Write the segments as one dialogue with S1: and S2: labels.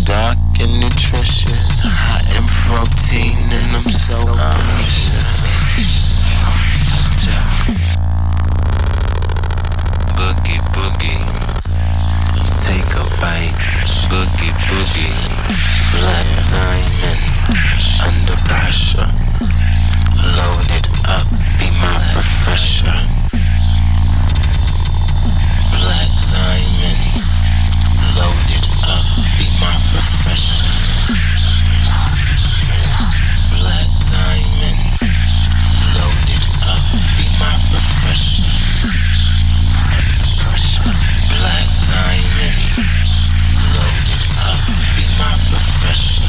S1: Dark and nutritious, high in protein, and I'm so delicious. Boogie boogie, take a bite. Boogie boogie, black diamond, under pressure. Loaded up, be my refresher. Black diamond, loaded up, be my refresher. Black diamond, loaded up, be my refresher. Black diamond, loaded up, be my refresher.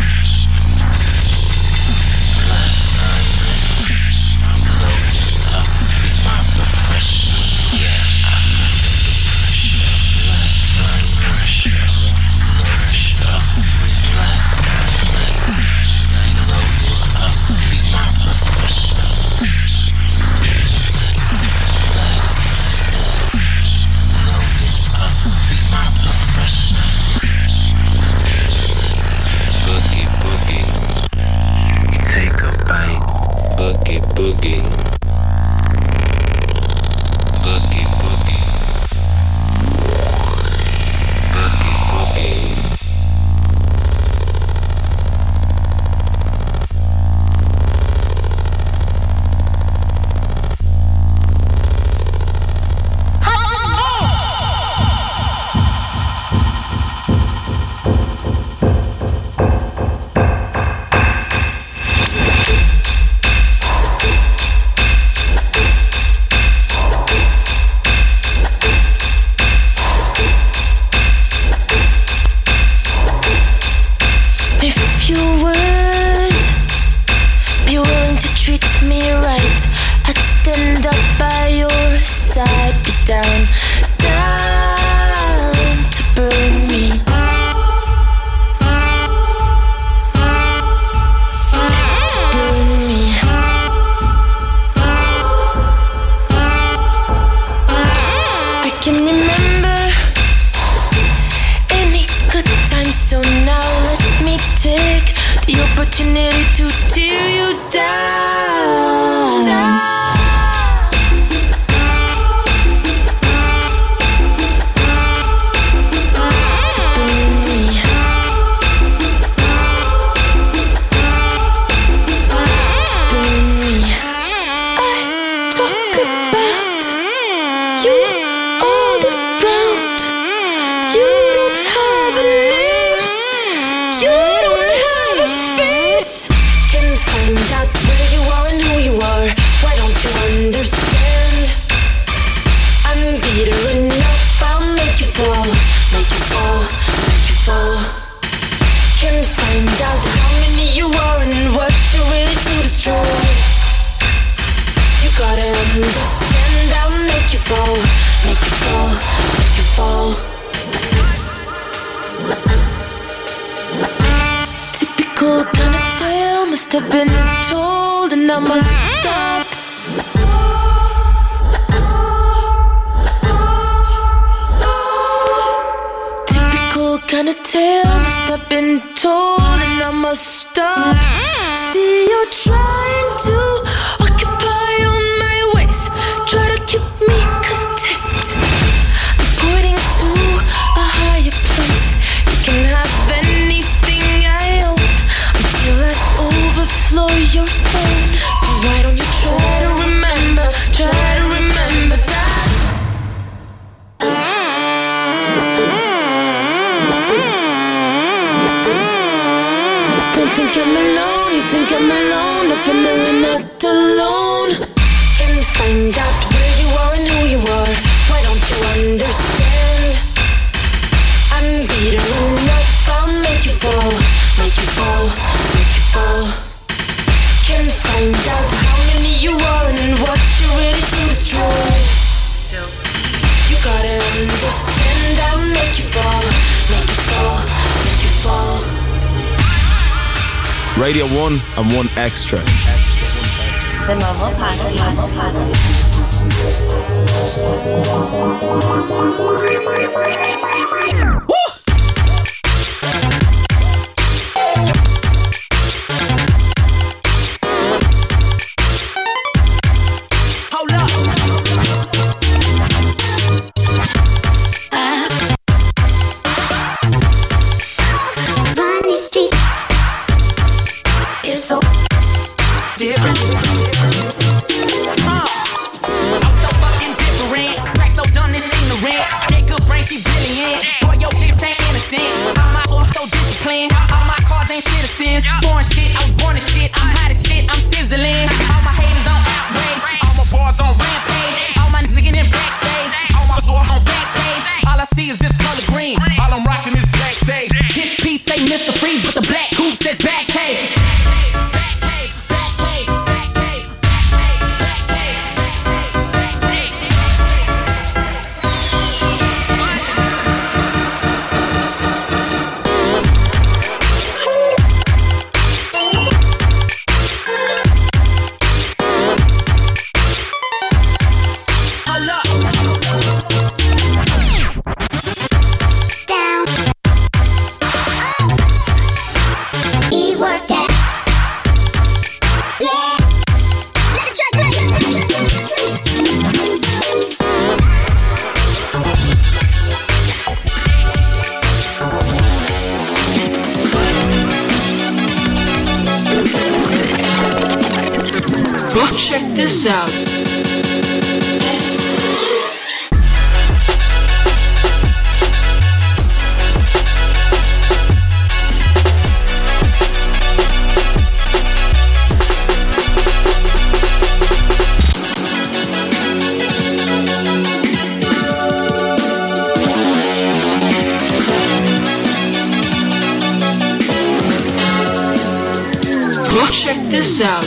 S1: Black diamond, loaded up, be my refresher. Yeah, I'm black diamond, loaded up, black diamond, loaded up, be my refresher. Boogie boogie, take a bite. Boogie boogie, boogie boogie, boogie boogie.
S2: Radio 1 and 1 Extra.
S3: The normal pattern.
S4: I'm so fucking different. Track so done, this ignorant. Get good brain, she brilliant. Boy, your lips ain't innocent. I'm so disciplined. All my cards ain't citizens. Born shit, I was born as shit. I'm hot as shit, I'm sizzling. All my haters on outrage. All my bars on rampage. All my niggas in backstage. All my store on backpage. All I see is this color green. All I'm rocking is black shades. His piece say Mr. Freeze, but the black coupe said back cave.
S5: Go check this out. Go check this out.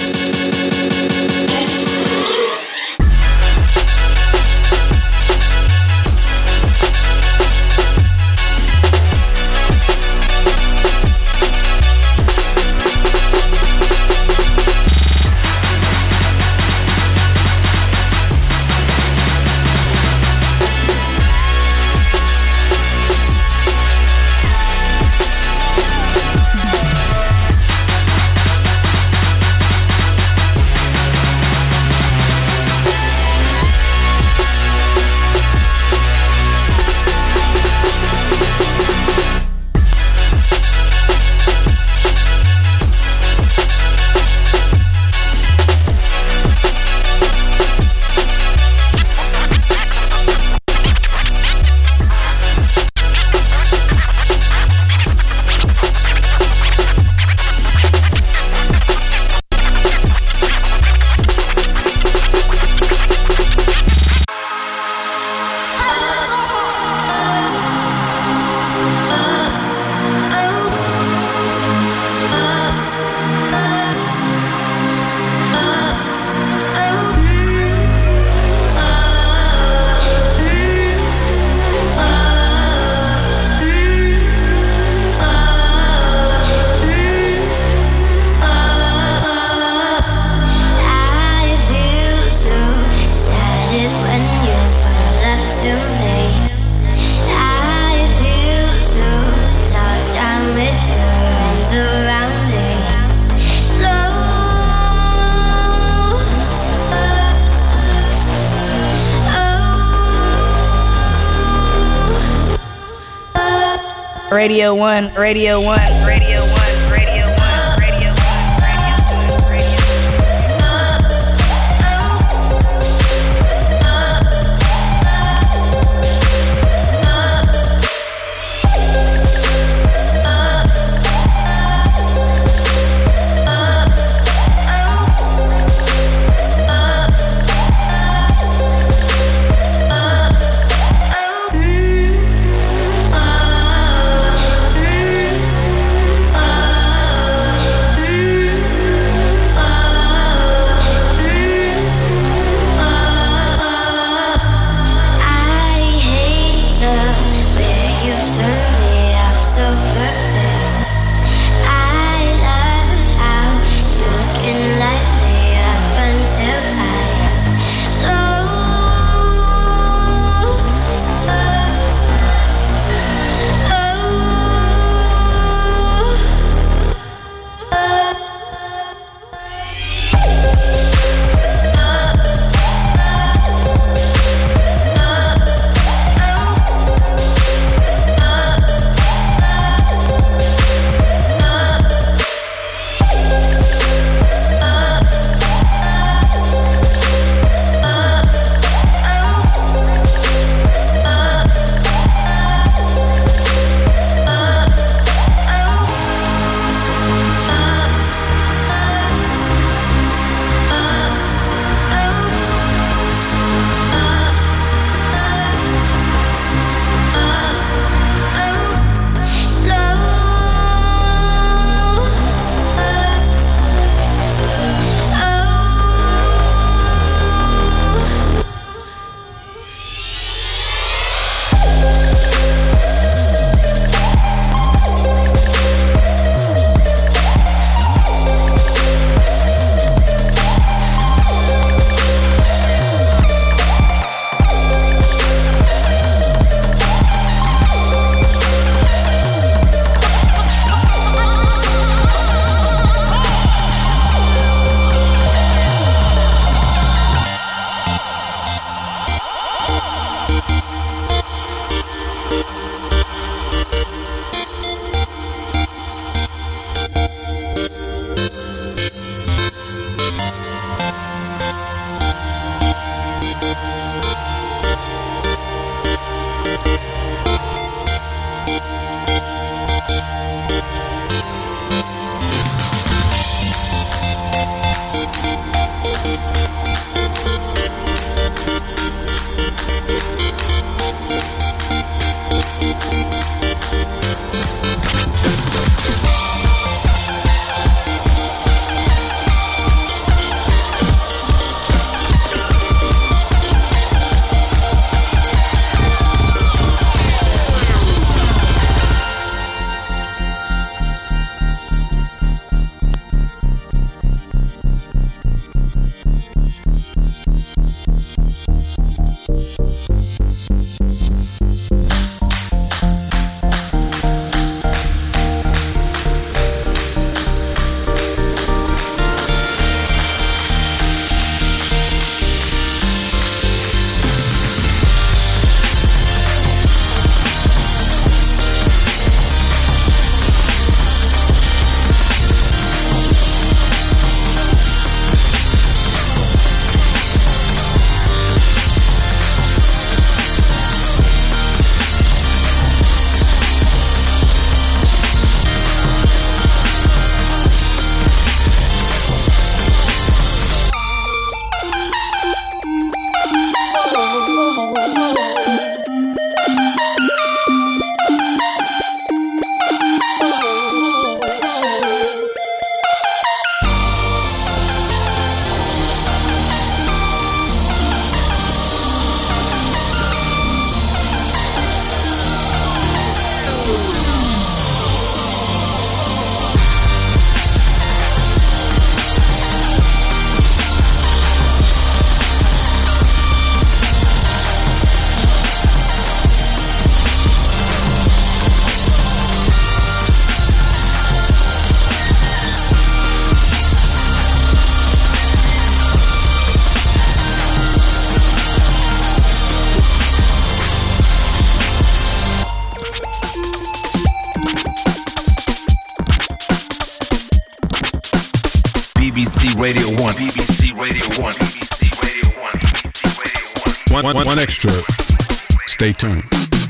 S3: Radio 1, Radio 1, Radio 1.
S6: One extra. Stay tuned.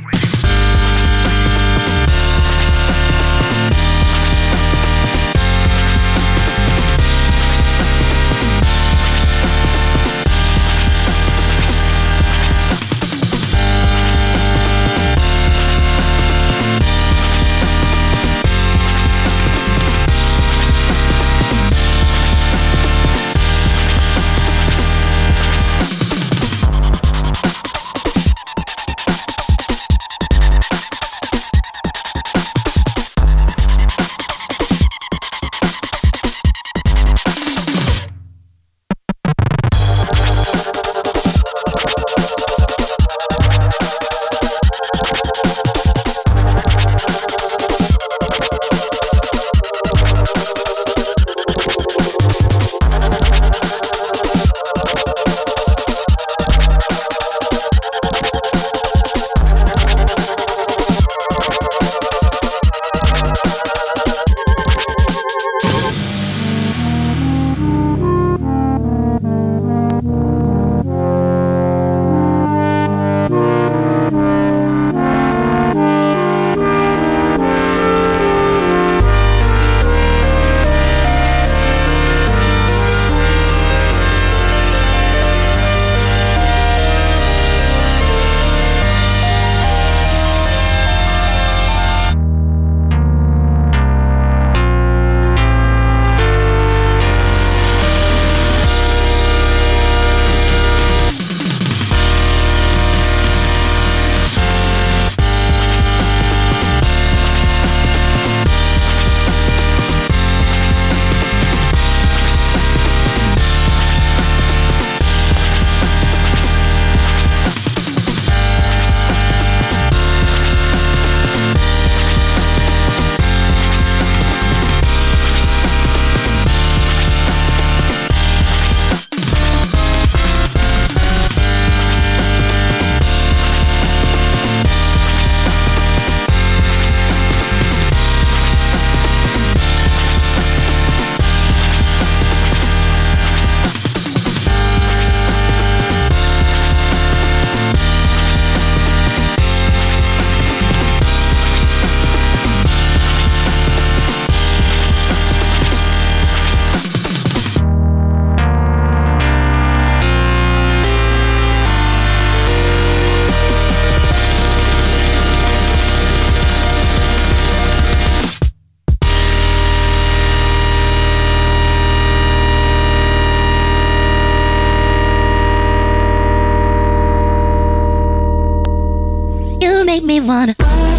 S7: make me wanna.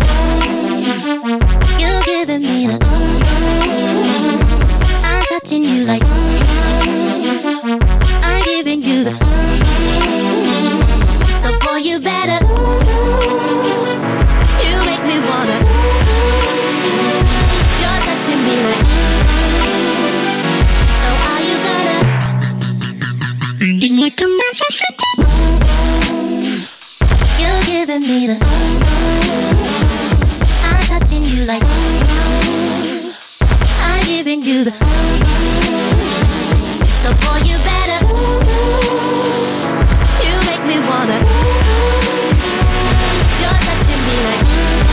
S7: You're giving me the. I'm touching you like. I'm giving you the. So boy, you better. You make me wanna. You're touching me like. So are you gonna? Ending like a motherfucker. You're giving me the. I'm touching you like. I'm giving you the. So boy, you better. You make me wanna. You're touching me like.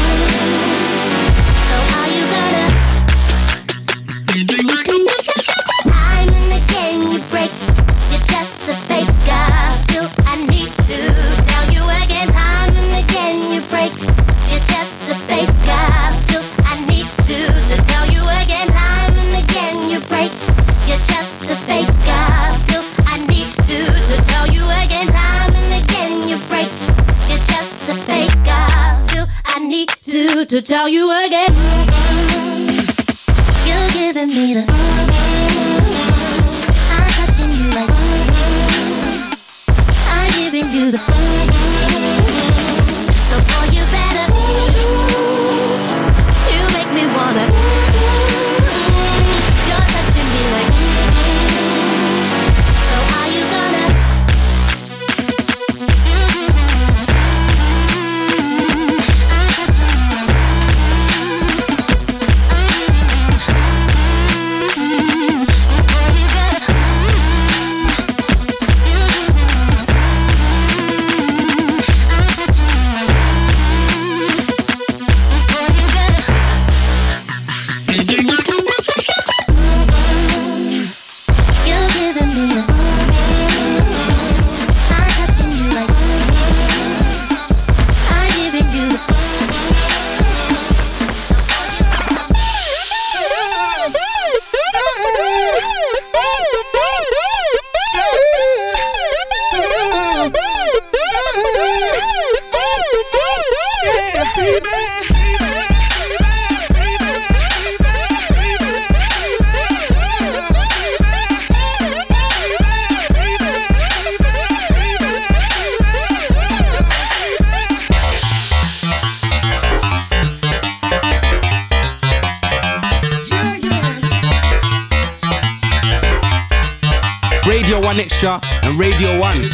S7: So are you gonna? Time and again you break. You're just a faker. Still I need to tell you again. Time and again you break. You're just a faker. Still I need to tell you again. Time and again you break. You're just a faker. Still I need to tell you again. Time and again you break. You're just a faker. Still I need to tell you again. You're giving me the. I'm touching you like. I'm giving you the. So boy, you better. You make me wanna. You're touching me like. So are you gonna? I'm touching you.
S2: 1 Extra and Radio 1.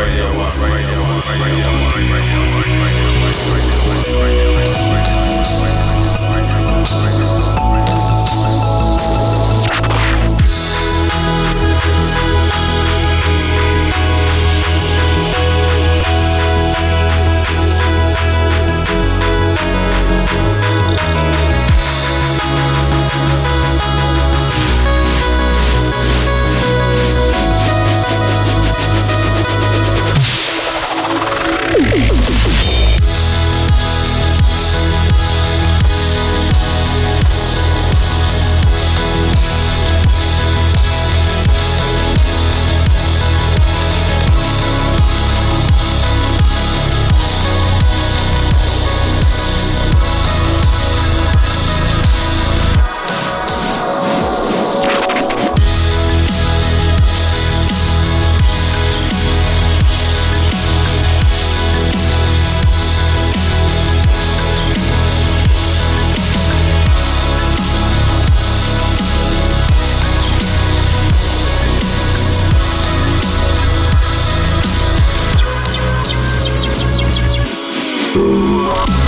S8: Ooh.